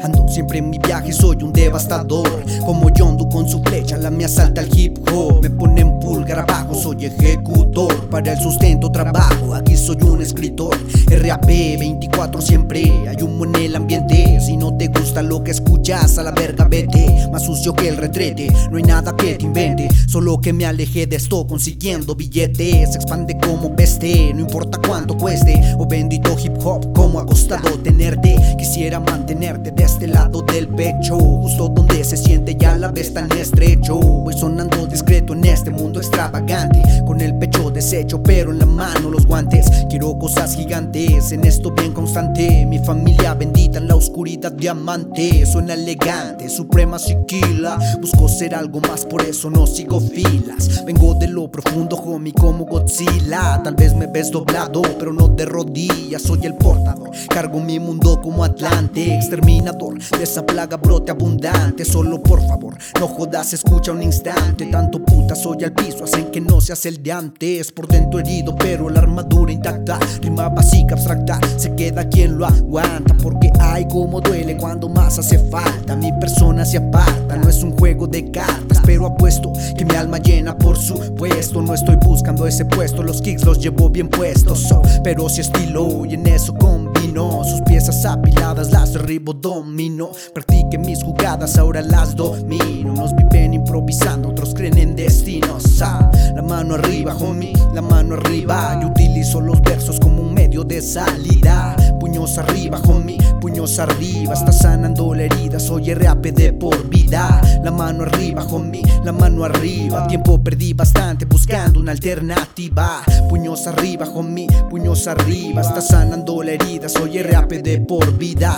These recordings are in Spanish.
Ando siempre en mi viaje, soy un devastador. Como Yondu con su flecha, la me asalta el hip hop. Me ponen pulgar abajo, soy ejecutor. Para el sustento trabajo, aquí soy un escritor. RAP 24 siempre, hay humo en el ambiente. Si no te gusta lo que escuchas, a la verga vete. Más sucio que el retrete, no hay nada que te invente. Solo que me alejé de esto consiguiendo billetes. Se expande como peste, no importa cuánto cueste. O bendito hip hop, como ha costado tenerte. Quisiera mantenerte de este lado del pecho, justo donde se siente ya la vez tan estrecho. Voy sonando discreto en este mundo extravagante, con el pecho deshecho pero en la mano los guantes. Quiero cosas gigantes, en esto bien constante. Mi familia bendita en la oscuridad diamante. Suena elegante, suprema siquila. Busco ser algo más, por eso no sigo filas. Vengo de lo profundo, homie, como Godzilla. Tal vez me ves doblado, pero no de rodillas. Soy el portador, cargo mi mundo como Atlante. Exterminador de esa plaga brote abundante. Solo por favor, no jodas, escucha un instante. Tanto puta soy al piso, hacen que no seas el de antes. Por dentro herido, pero la armadura intacta. Rima básica, abstracta, se queda quien lo aguanta. Porque ay, como duele cuando más hace falta. Mi persona se aparta, no es un juego de cartas. Pero apuesto que mi alma llena, por supuesto. No estoy buscando ese puesto, los kicks los llevo bien puestos. Pero si estilo y en eso combino. Sus piezas apiladas las derribo, domino. Practiqué mis jugadas, ahora las domino. Unos viven improvisando, otros creen en destinos. La mano arriba, homie, la mano arriba. Yo utilizo los versos como un medio de salida. Puños arriba, homie, puños arriba. Está sanando la herida, soy RAP de por vida. La mano arriba, homie, la mano arriba. Tiempo perdí bastante buscando una alternativa. Puños arriba, homie, puños arriba. Está sanando la herida, soy RAP de por vida.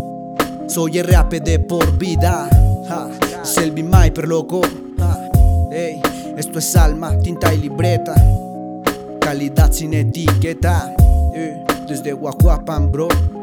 Soy RAP de por vida. Selby Myper, loco. Ey, esto es alma, tinta y libreta. Calidad sin etiqueta. Desde Guajuapan, bro.